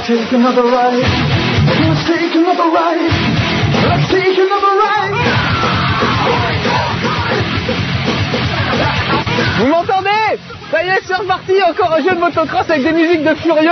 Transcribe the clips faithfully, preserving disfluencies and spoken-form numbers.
Let's take another ride. Let's take another ride. Let's take another ride. Vous m'entendez? Ça y est, c'est reparti, encore un jeu de motocross avec des musiques de furieux.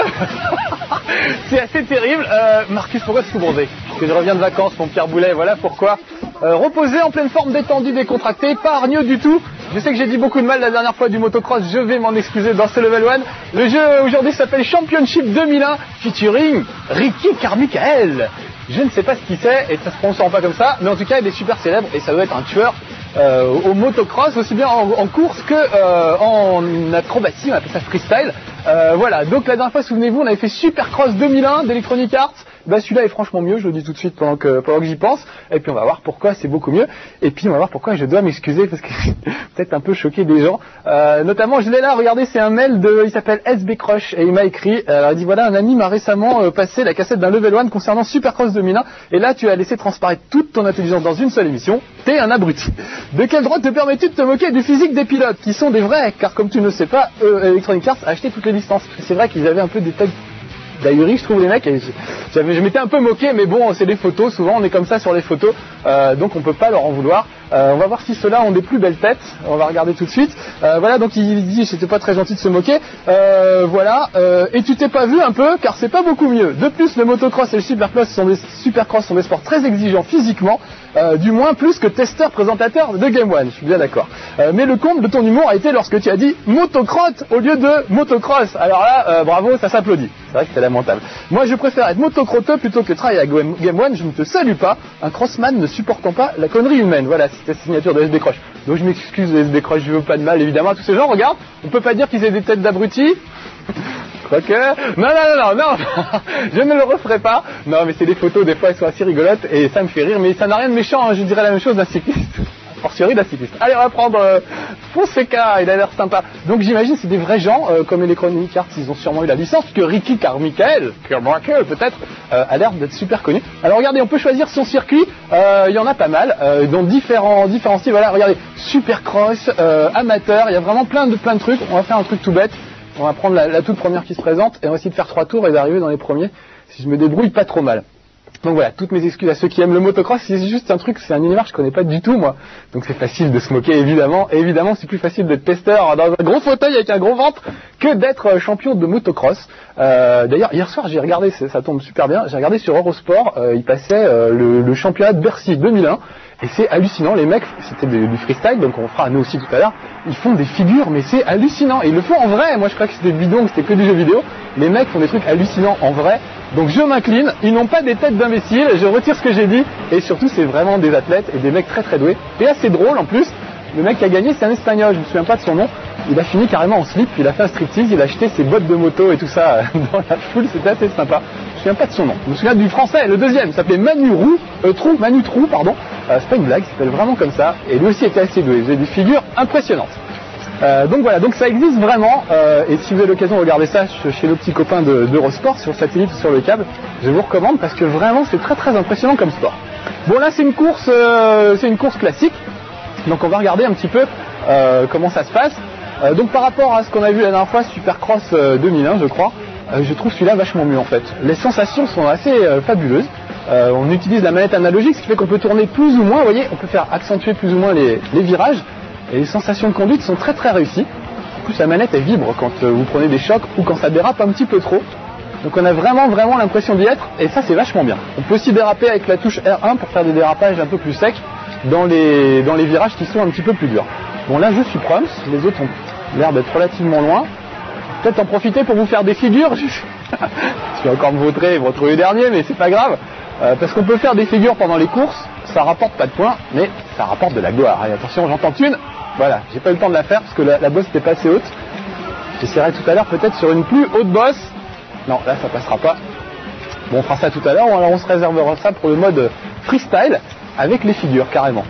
C'est assez terrible. Euh, Marcus, pourquoi est-ce que vous bronzez? Parce que je reviens de vacances, mon Pierre Boulet, voilà pourquoi. Euh, reposé, en pleine forme, détendu, décontracté, pas hargneux du tout. Je sais que j'ai dit beaucoup de mal la dernière fois du motocross, je vais m'en excuser dans ce level un. Le jeu aujourd'hui s'appelle Championship deux mille un, featuring Ricky Carmichael. Je ne sais pas ce qu'il c'est, et ça se prononce pas comme ça, mais en tout cas il est super célèbre, et ça doit être un tueur euh, au motocross, aussi bien en, en course que euh, en acrobatie, on appelle ça freestyle. Euh, voilà, donc la dernière fois, souvenez-vous, on avait fait Supercross deux mille un d'Electronic Arts. Bah celui-là est franchement mieux, je le dis tout de suite pendant que, pendant que j'y pense. Et puis on va voir pourquoi c'est beaucoup mieux. Et puis on va voir pourquoi je dois m'excuser parce que peut-être un peu choqué des gens. Euh, notamment, je l'ai là, regardez, c'est un mail de, il s'appelle S B Crush et il m'a écrit, euh, il dit voilà, un ami m'a récemment euh, passé la cassette d'un level un concernant Supercross deux mille un. Et là, tu as laissé transparaître toute ton intelligence dans une seule émission. T'es un abruti. De quel droit te permets-tu de te moquer du physique des pilotes qui sont des vrais? Car comme tu ne le sais pas, euh, Electronic Arts a acheté toutes les licences. C'est vrai qu'ils avaient un peu des têtes d'ailleurs, je trouve les mecs, et je, je m'étais un peu moqué, mais bon, c'est des photos, souvent on est comme ça sur les photos, euh, donc on peut pas leur en vouloir. Euh, on va voir si ceux-là ont des plus belles têtes, on va regarder tout de suite. Euh, voilà, donc il dit, c'était pas très gentil de se moquer, euh, voilà, euh, et tu t'es pas vu un peu, car c'est pas beaucoup mieux. De plus, le motocross et le supercross sont des, supercross sont des sports très exigeants physiquement, euh, du moins plus que testeur-présentateur de Game One, je suis bien d'accord. Euh, mais le comble de ton humour a été lorsque tu as dit motocrotte au lieu de motocross. Alors là, euh, bravo, ça s'applaudit. C'est vrai que c'est lamentable. Moi, je préfère être motocrotteux plutôt que travailler à Game One. Je ne te salue pas. Un crossman ne supportant pas la connerie humaine. Voilà, c'était la signature de S B Crush. Donc je m'excuse de S B Crush, je veux pas de mal évidemment à tous ces gens. Regarde, on peut pas dire qu'ils aient des têtes d'abrutis. Quoique, non, non, non, non, non, je ne le referai pas. Non, mais c'est des photos, des fois elles sont assez rigolotes et ça me fait rire, mais ça n'a rien de méchant, hein. Je dirais la même chose d'un cycliste. Fortiori d'un cycliste. Allez, on va prendre euh, Fonseca, il a l'air sympa. Donc j'imagine c'est des vrais gens, euh, comme Electronic Arts, ils ont sûrement eu la licence, que Ricky Carmichael, Carmichael peut-être, euh, a l'air d'être super connu. Alors regardez, on peut choisir son circuit, euh, il y en a pas mal, euh, dans différents, différents styles. Voilà, regardez, Supercross, euh, amateur, il y a vraiment plein de, plein de trucs. On va faire un truc tout bête. On va prendre la, la toute première qui se présente et on va essayer de faire trois tours et d'arriver dans les premiers si je me débrouille pas trop mal. Donc voilà, toutes mes excuses à ceux qui aiment le motocross, c'est juste un truc, c'est un univers que je connais pas du tout moi. Donc c'est facile de se moquer évidemment, et évidemment c'est plus facile d'être testeur dans un gros fauteuil avec un gros ventre que d'être champion de motocross. Euh, D'ailleurs hier soir j'ai regardé, ça tombe super bien, j'ai regardé sur Eurosport, euh, il passait euh, le, le championnat de Bercy deux mille un. Et c'est hallucinant, les mecs, c'était du freestyle, donc on fera nous aussi tout à l'heure, ils font des figures, mais c'est hallucinant, et ils le font en vrai. Moi je crois que c'était bidon, que c'était que du jeu vidéo, les mecs font des trucs hallucinants en vrai, donc je m'incline, ils n'ont pas des têtes d'imbéciles, je retire ce que j'ai dit, et surtout c'est vraiment des athlètes, et des mecs très très doués, et assez drôle en plus. Le mec qui a gagné c'est un espagnol, je me souviens pas de son nom, il a fini carrément en slip, il a fait un striptease, il a acheté ses bottes de moto et tout ça dans la foule, c'était assez sympa. Je me souviens pas de son nom. Je me souviens du français, le deuxième, il s'appelait Manu Roux, euh, Trou, Manu Trou, pardon. Euh, c'est pas une blague, il s'appelle vraiment comme ça. Et lui aussi était assez doué, il faisait des figures impressionnantes. Euh, donc voilà, donc ça existe vraiment. Euh, et si vous avez l'occasion de regarder ça chez nos petits copains d'Eurosport, sur le satellite ou sur le câble, je vous recommande parce que vraiment c'est très très impressionnant comme sport. Bon là c'est une course, euh, c'est une course classique. Donc on va regarder un petit peu euh, comment ça se passe. Euh, donc par rapport à ce qu'on a vu la dernière fois, Supercross euh, deux mille un je crois, euh, je trouve celui-là vachement mieux en fait. Les sensations sont assez euh, fabuleuses. Euh, on utilise la manette analogique, ce qui fait qu'on peut tourner plus ou moins, vous voyez, on peut faire accentuer plus ou moins les, les virages. Et les sensations de conduite sont très très réussies. En plus la manette elle vibre quand euh, vous prenez des chocs ou quand ça dérape un petit peu trop. Donc on a vraiment vraiment l'impression d'y être et ça c'est vachement bien. On peut aussi déraper avec la touche R un pour faire des dérapages un peu plus secs dans les, dans les virages qui sont un petit peu plus durs. Bon là je suis Proms, les autres ont l'air d'être relativement loin. Peut-être en profiter pour vous faire des figures. Je vais encore me vautrer et vous retrouver dernier, mais c'est pas grave. Euh, parce qu'on peut faire des figures pendant les courses, ça rapporte pas de points, mais ça rapporte de la gloire. Et attention, j'entends une. Voilà, j'ai pas eu le temps de la faire parce que la, la bosse n'était pas assez haute. J'essaierai tout à l'heure peut-être sur une plus haute bosse. Non, là ça passera pas. Bon, on fera ça tout à l'heure, alors on se réservera ça pour le mode freestyle avec les figures carrément.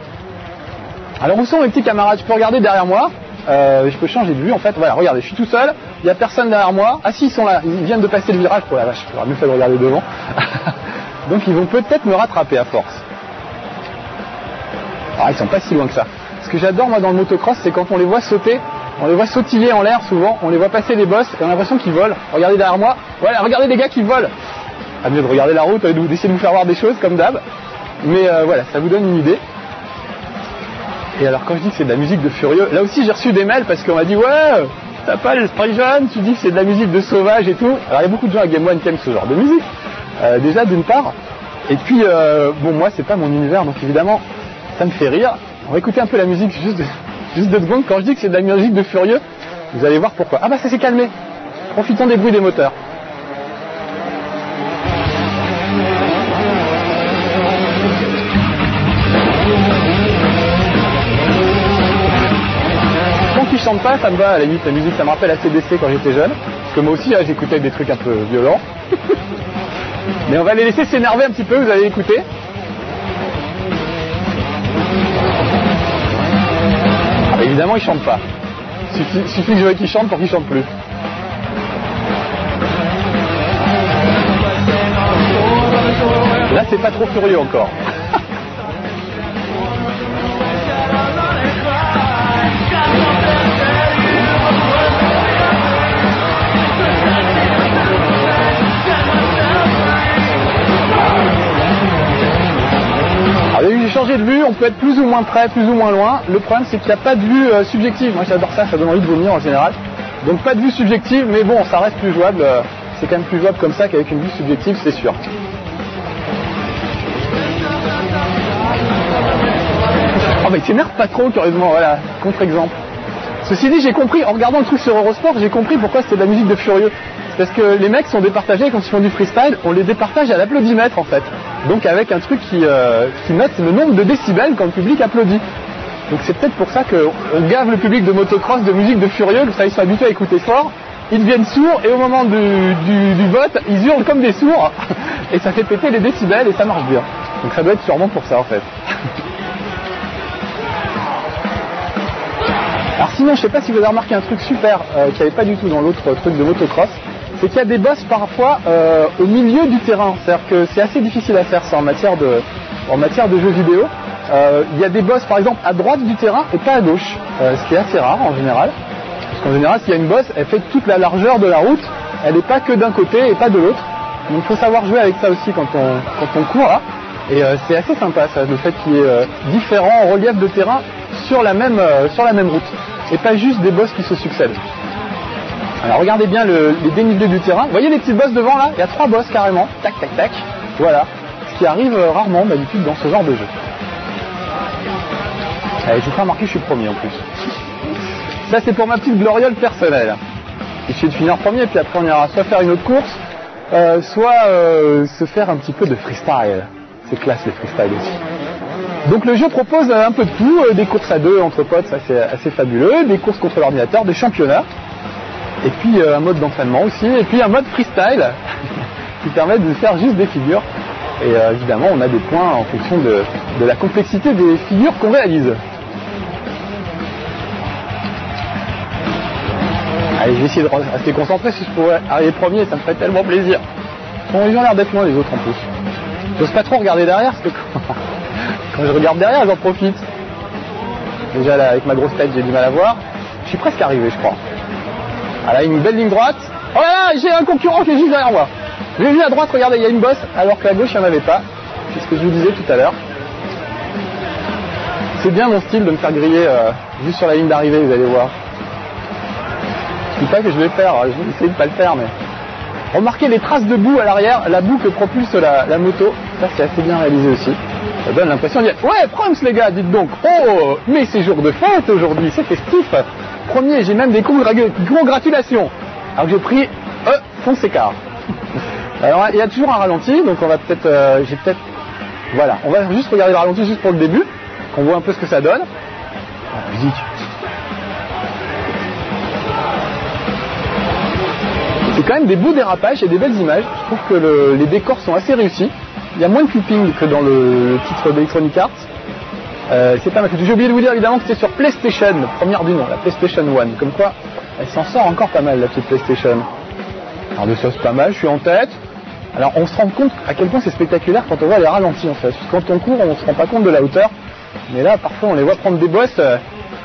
Alors où sont mes petits camarades? Je peux regarder derrière moi. Euh, je peux changer de vue en fait. Voilà, regardez, je suis tout seul. Il n'y a personne derrière moi. Ah si, ils sont là. Ils viennent de passer le virage. Oh la vache, j'aurais mieux fait de regarder devant. Donc ils vont peut-être me rattraper à force. Ah, ils sont pas si loin que ça. Ce que j'adore moi dans le motocross, c'est quand on les voit sauter On les voit sautiller en l'air souvent, on les voit passer les boss et on a l'impression qu'ils volent. Regardez derrière moi, voilà, regardez les gars qui volent. À mieux de regarder la route et d'essayer de vous faire voir des choses comme d'hab. Mais euh, voilà, ça vous donne une idée. Et alors quand je dis que c'est de la musique de furieux, là aussi j'ai reçu des mails parce qu'on m'a dit ouais, t'as pas l'esprit jeune, tu dis que c'est de la musique de sauvage et tout. Alors il y a beaucoup de gens à Game One qui aiment ce genre de musique, euh, déjà d'une part. Et puis euh, bon, moi c'est pas mon univers, donc évidemment ça me fait rire. On va écouter un peu la musique juste, de, juste deux secondes. Quand je dis que c'est de la musique de furieux, vous allez voir pourquoi. Ah bah ça s'est calmé. Profitons des bruits des moteurs. Qui chante pas, ça me va, à la limite la musique ça me rappelle A C D C quand j'étais jeune, parce que moi aussi hein, j'écoutais des trucs un peu violents. Mais on va les laisser s'énerver un petit peu, vous allez écouter. Ah bah évidemment ils chantent pas, suffit, suffit que je veuille qu'ils chantent pour qu'ils chantent plus. Là c'est pas trop furieux encore. J'ai changé de vue, on peut être plus ou moins près, plus ou moins loin. Le problème c'est qu'il n'y a pas de vue euh, subjective. Moi j'adore ça, ça donne envie de vomir en général. Donc pas de vue subjective, mais bon, ça reste plus jouable. Euh, c'est quand même plus jouable comme ça qu'avec une vue subjective, c'est sûr. Oh bah il s'énerve pas trop, curieusement, voilà, contre-exemple. Ceci dit, j'ai compris, en regardant le truc sur Eurosport, j'ai compris pourquoi c'était de la musique de furieux. C'est parce que les mecs sont départagés, quand ils font du freestyle, on les départage à l'applaudimètre en fait. Donc avec un truc qui, euh, qui note le nombre de décibels quand le public applaudit. Donc c'est peut-être pour ça qu'on gave le public de motocross de musique de furieux, que ça ils sont habitués à écouter fort, ils deviennent sourds et au moment du, du, du vote, ils hurlent comme des sourds et ça fait péter les décibels et ça marche bien. Donc ça doit être sûrement pour ça en fait. Alors sinon, je sais pas si vous avez remarqué un truc super euh, qu'il n'y avait pas du tout dans l'autre truc de motocross, c'est qu'il y a des boss parfois euh, au milieu du terrain. C'est-à-dire que c'est assez difficile à faire ça en matière de, en matière de jeux vidéo. Euh, il y a des boss par exemple à droite du terrain et pas à gauche, euh, ce qui est assez rare en général. Parce qu'en général, s'il y a une boss, elle fait toute la largeur de la route, elle n'est pas que d'un côté et pas de l'autre. Donc il faut savoir jouer avec ça aussi quand on, quand on court là. Et euh, c'est assez sympa ça, le fait qu'il y ait euh, différents reliefs de terrain sur la même, euh, sur la même route. Et pas juste des boss qui se succèdent. Alors regardez bien le, les dénivelés du terrain. Vous voyez les petits boss devant là? Il y a trois boss carrément. Tac, tac, tac. Voilà. Ce qui arrive euh, rarement d'habitude dans ce genre de jeu. Allez, je vous fais remarquer, je suis premier en plus. Ça c'est pour ma petite gloriole personnelle. Il suffit de finir premier, puis après on ira soit faire une autre course, euh, soit euh, se faire un petit peu de freestyle. C'est classe les freestyle aussi. Donc le jeu propose un peu de tout, euh, des courses à deux entre potes, ça c'est assez fabuleux, des courses contre l'ordinateur, des championnats, et puis euh, un mode d'entraînement aussi, et puis un mode freestyle qui permet de faire juste des figures. Et euh, évidemment on a des points en fonction de, de la complexité des figures qu'on réalise. Allez, je vais essayer de rester concentré, si je pourrais arriver premier, ça me ferait tellement plaisir. Bon, ils ont l'air d'être loin les autres en plus. J'ose pas trop regarder derrière, parce que quand je regarde derrière, j'en profite. Déjà là, avec ma grosse tête, j'ai du mal à voir. Je suis presque arrivé, je crois. Ah là, une belle ligne droite. Oh là là, j'ai un concurrent qui est juste derrière moi. J'ai vu à droite, regardez, il y a une bosse, alors qu'à gauche, il n'y en avait pas. C'est ce que je vous disais tout à l'heure. C'est bien mon style de me faire griller euh, juste sur la ligne d'arrivée, vous allez voir. Je dis pas que je vais le faire, je vais essayer de pas le faire, mais... Remarquez les traces de boue à l'arrière, la boue que propulse la, la moto. Ça, c'est assez bien réalisé aussi. Ça donne l'impression de dire « Ouais, Prums les gars, dites donc, oh, mais c'est jour de fête aujourd'hui, c'est festif. Premier, j'ai même des congratulations. » Alors que j'ai pris euh, fonce écart. Alors, il y a toujours un ralenti, donc on va peut-être... Euh, j'ai peut-être... Voilà, on va juste regarder le ralenti juste pour le début, qu'on voit un peu ce que ça donne. La musique. C'est quand même des beaux dérapages et des belles images. Je trouve que le, les décors sont assez réussis. Il y a moins de clipping que dans le, le titre d'Electronic Arts. Euh, c'est pas mal. J'ai oublié de vous dire évidemment que c'était sur PlayStation, première du nom, la PlayStation One. Comme quoi, elle s'en sort encore pas mal, la petite PlayStation. Alors de ça, c'est pas mal, je suis en tête. Alors on se rend compte à quel point c'est spectaculaire quand on voit les ralentis en fait. Quand on court, on se rend pas compte de la hauteur. Mais là, parfois, on les voit prendre des bosses. Euh,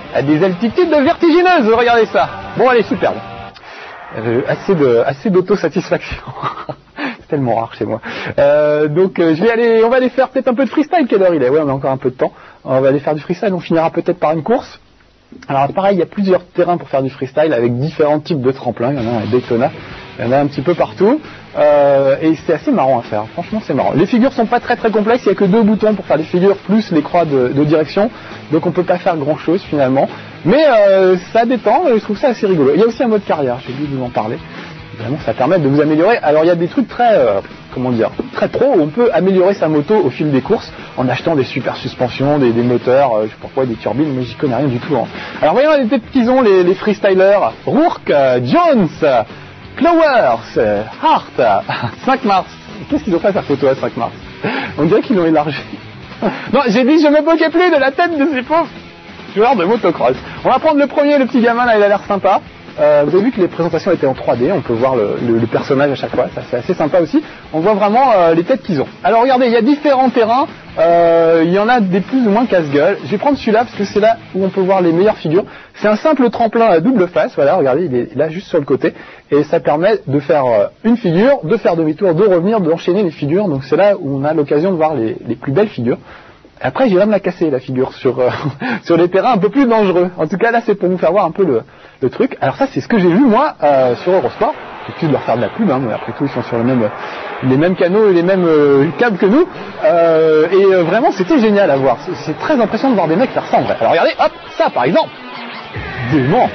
À des altitudes vertigineuses, regardez ça. Bon, allez, superbe. Euh, assez de, assez d'autosatisfaction. C'est tellement rare chez moi. Euh, donc, euh, je vais aller, on va aller faire peut-être un peu de freestyle. Quelle heure il est? Ouais, on a encore un peu de temps. On va aller faire du freestyle. On finira peut-être par une course. Alors, pareil, il y a plusieurs terrains pour faire du freestyle avec différents types de tremplins. Il y en a à Daytona. Il y en a un petit peu partout. Euh, et c'est assez marrant à faire. Franchement, c'est marrant. Les figures sont pas très très complexes. Il y a que deux boutons pour faire les figures plus les croix de, de direction. Donc, on peut pas faire grand chose finalement. Mais euh, ça détend. Et je trouve ça assez rigolo. Il y a aussi un mode carrière. J'ai oublié de vous en parler. Vraiment, ça permet de vous améliorer. Alors, il y a des trucs très, euh, comment dire, très pro où on peut améliorer sa moto au fil des courses en achetant des super suspensions, des, des moteurs, euh, je sais pas pourquoi, des turbines, mais j'y connais rien du tout. Hein. Alors, voyons les têtes qu'ils ont, les, les freestylers. Rourke, euh, Jones, euh, Clowers, euh, Hart, cinq mars. Qu'est-ce qu'ils ont fait à sa photo à cinq mars? On dirait qu'ils l'ont élargi. Non, j'ai dit, je me moquais plus de la tête de ces pauvres joueurs de motocross. On va prendre le premier, le petit gamin, là, il a l'air sympa. Euh, vous avez vu que les présentations étaient en trois D, on peut voir le, le, le personnage à chaque fois, ça c'est assez sympa aussi. On voit vraiment euh, les têtes qu'ils ont. Alors regardez, il y a différents terrains, euh, il y en a des plus ou moins casse-gueule. Je vais prendre celui-là parce que c'est là où on peut voir les meilleures figures. C'est un simple tremplin à double face, voilà, regardez, il est là juste sur le côté. Et ça permet de faire euh, une figure, de faire demi-tour, de revenir, d'enchaîner les figures. Donc c'est là où on a l'occasion de voir les, les plus belles figures. Après, j'irai me la casser, la figure, sur euh, sur les terrains un peu plus dangereux. En tout cas, là, c'est pour vous faire voir un peu le, le truc. Alors ça, c'est ce que j'ai vu, moi, euh, sur Eurosport. J'ai pu de leur faire de la pub, hein, mais après tout, ils sont sur le même, les mêmes canaux et les mêmes euh, câbles que nous. Euh, et euh, vraiment, c'était génial à voir. C'est, c'est très impressionnant de voir des mecs faire ça en vrai. Alors regardez, hop, ça, par exemple. Dément.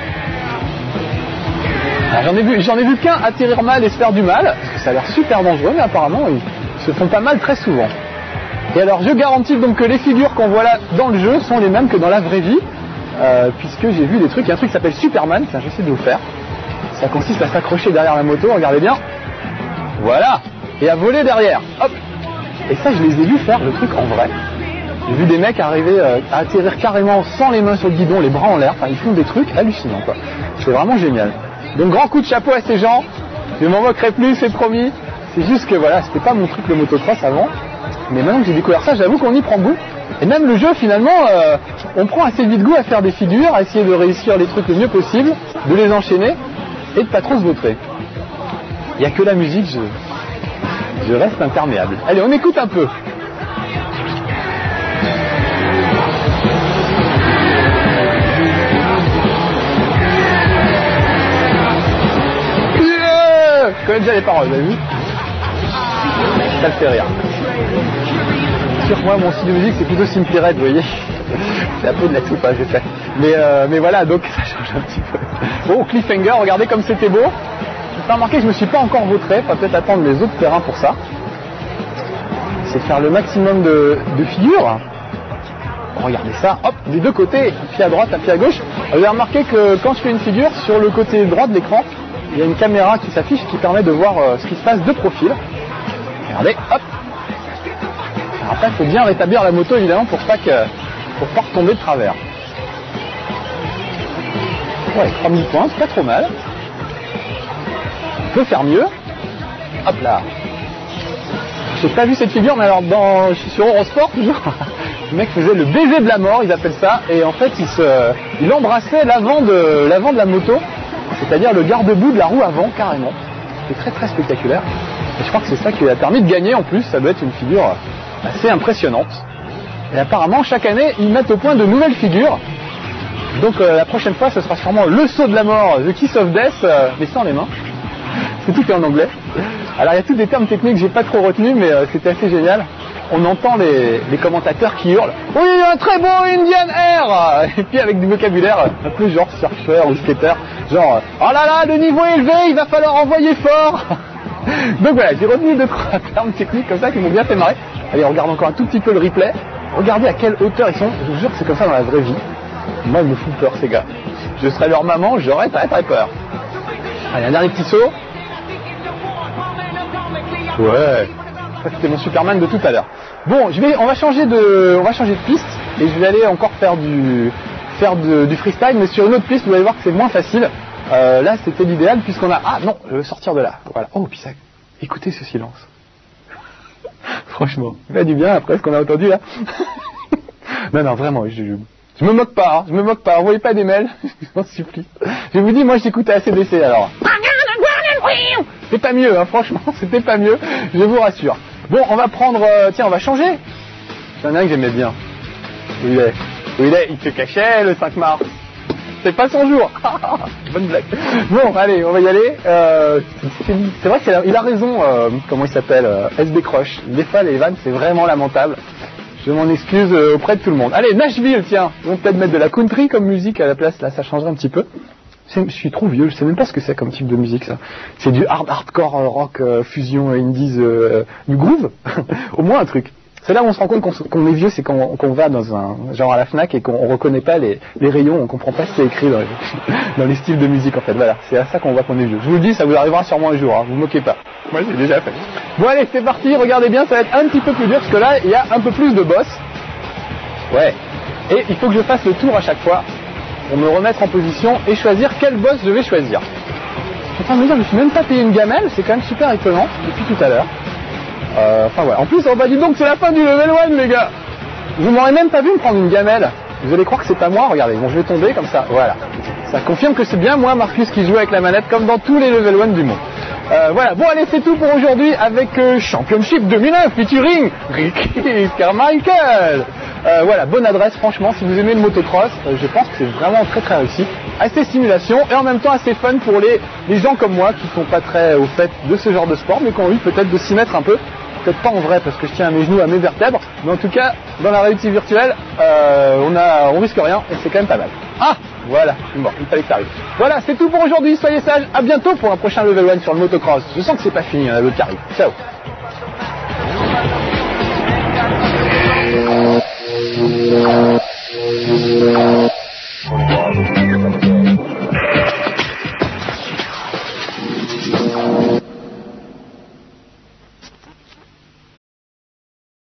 Alors, j'en ai vu, j'en ai vu qu'un atterrir mal et se faire du mal, parce que ça a l'air super dangereux, mais apparemment, ils se font pas mal très souvent. Et alors je garantis donc que les figures qu'on voit là dans le jeu sont les mêmes que dans la vraie vie, euh, puisque j'ai vu des trucs, il y a un truc qui s'appelle Superman, tiens j'essaie de vous faire, ça consiste à s'accrocher derrière la moto, regardez bien, voilà, et à voler derrière, hop, et ça je les ai vus faire le truc en vrai, j'ai vu des mecs arriver euh, à atterrir carrément sans les mains sur le guidon, les bras en l'air, enfin ils font des trucs hallucinants quoi, c'est vraiment génial. Donc grand coup de chapeau à ces gens, je ne m'en moquerai plus, c'est promis, c'est juste que voilà, c'était pas mon truc le motocross avant. Mais maintenant que j'ai découvert ça, j'avoue qu'on y prend goût. Et même le jeu, finalement, euh, on prend assez vite goût à faire des figures, à essayer de réussir les trucs le mieux possible, de les enchaîner et de pas trop se vautrer. Il n'y a que la musique, je, je reste imperméable. Allez, on écoute un peu. Yeah, je connais déjà les paroles, vous avez vu? Ça le fait rire. Sur moi, mon style de musique, c'est plutôt Simply Red, vous voyez. C'est un peu de la soupe, hein, je sais. Mais, euh, mais voilà, donc ça change un petit peu. Bon, cliffhanger, regardez comme c'était beau. J'ai pas remarqué que je me suis pas encore vautré. Faut peut-être attendre les autres terrains pour ça. C'est faire le maximum de, de figures. Regardez ça, hop, des deux côtés, un pied à droite, un pied à gauche. Vous avez remarqué que quand je fais une figure, sur le côté droit de l'écran, il y a une caméra qui s'affiche qui permet de voir euh, ce qui se passe de profil. Regardez, hop. Alors après, il faut bien rétablir la moto évidemment pour pas que, pour pas retomber de travers. Ouais, trois mille points, c'est pas trop mal. On peut faire mieux. Hop là. J'ai pas vu cette figure, mais alors dans, sur Eurosport toujours, le mec faisait le baiser de la mort, ils appellent ça, et en fait il se, il embrassait l'avant de, l'avant de la moto, c'est-à-dire le garde-boue de la roue avant carrément. C'était très très spectaculaire. Et je crois que c'est ça qui lui a permis de gagner en plus, ça doit être une figure assez impressionnante. Et apparemment chaque année ils mettent au point de nouvelles figures. Donc euh, la prochaine fois ce sera sûrement le saut de la mort, The Kiss of Death, euh, mais sans les mains. Parce que tout est en anglais. Alors il y a tous des termes techniques que j'ai pas trop retenus, mais euh, c'était assez génial. On entend les, les commentateurs qui hurlent « Oui, un très beau Indian Air !» Et puis avec du vocabulaire un peu genre surfeur ou skater, genre « Oh là là, le niveau est élevé, il va falloir envoyer fort !» Donc voilà, j'ai retenu deux trois termes techniques comme ça qui m'ont bien fait marrer. Allez, on regarde encore un tout petit peu le replay. Regardez à quelle hauteur ils sont. Je vous jure que c'est comme ça dans la vraie vie. Moi, ils me font peur, ces gars. Je serais leur maman, j'aurais très très peur. Allez, un dernier petit saut. Ouais, ça c'était mon Superman de tout à l'heure. Bon, je vais, on va changer de, on va changer de piste et je vais aller encore faire du, faire de, du freestyle, mais sur une autre piste, vous allez voir que c'est moins facile. Euh, là, c'était l'idéal puisqu'on a, ah non, je veux sortir de là. Voilà. Oh, puis ça, écoutez ce silence. Franchement, il fait du bien après ce qu'on a entendu là. Non, non, vraiment, je, je, Je me moque pas, hein, je me moque pas, envoyez pas des mails, je vous en supplie. Je vous dis, moi j'écoute A C D C alors. C'était pas mieux, hein, franchement, c'était pas mieux, je vous rassure. Bon, on va prendre, euh, tiens, on va changer. Il y en a un que j'aimais bien. Où il est? Où il est? Il se cachait le cinq mars. C'est pas son jour. Bonne blague. Bon, allez, on va y aller. Euh, c'est vrai qu'il a, il a raison, euh, comment il s'appelle, euh, S B Crush. Des fois, les vannes, c'est vraiment lamentable. Je m'en excuse euh, auprès de tout le monde. Allez, Nashville, tiens. On va peut-être mettre de la country comme musique à la place, là, ça changerait un petit peu. Je suis trop vieux, je sais même pas ce que c'est comme type de musique, ça. C'est du hard hardcore euh, rock, euh, fusion, indies, euh, du groove. Au moins un truc. C'est là où on se rend compte qu'on, qu'on est vieux, c'est quand on, qu'on va dans un genre à la Fnac et qu'on reconnaît pas les, les rayons, on comprend pas ce qui est écrit dans les, dans les styles de musique en fait. Voilà, c'est à ça qu'on voit qu'on est vieux. Je vous le dis, ça vous arrivera sûrement un jour, hein, vous vous moquez pas. Moi j'ai déjà fait. Bon allez, c'est parti, regardez bien, ça va être un petit peu plus dur parce que là, il y a un peu plus de boss. Ouais. Et il faut que je fasse le tour à chaque fois pour me remettre en position et choisir quel boss je vais choisir. Je suis en train de me dire, je me suis même pas payé une gamelle, c'est quand même super étonnant depuis tout à l'heure. Euh, enfin ouais, en plus, on va dire donc c'est la fin du level un les gars. Vous m'aurez même pas vu me prendre une gamelle. Vous allez croire que c'est pas moi, regardez, bon je vais tomber comme ça, voilà. Ça confirme que c'est bien moi Marcus qui joue avec la manette comme dans tous les level un du monde. Euh, voilà, bon allez c'est tout pour aujourd'hui avec euh, Championship deux mille neuf featuring Ricky Carmichael. Euh, voilà, bonne adresse franchement, si vous aimez le motocross, euh, je pense que c'est vraiment très très réussi. Assez stimulation et en même temps assez fun pour les, les gens comme moi qui sont pas très au fait de ce genre de sport mais qui ont envie peut-être de s'y mettre un peu. Peut-être pas en vrai parce que je tiens à mes genoux, à mes vertèbres, mais en tout cas, dans la réalité virtuelle, euh, on a, on risque rien et c'est quand même pas mal. Ah, voilà, je suis mort, il fallait que ça arrive. Voilà, c'est tout pour aujourd'hui, soyez sages, à bientôt pour un prochain level un sur le motocross. Je sens que c'est pas fini, il y en a d'autres qui arrivent. Ciao.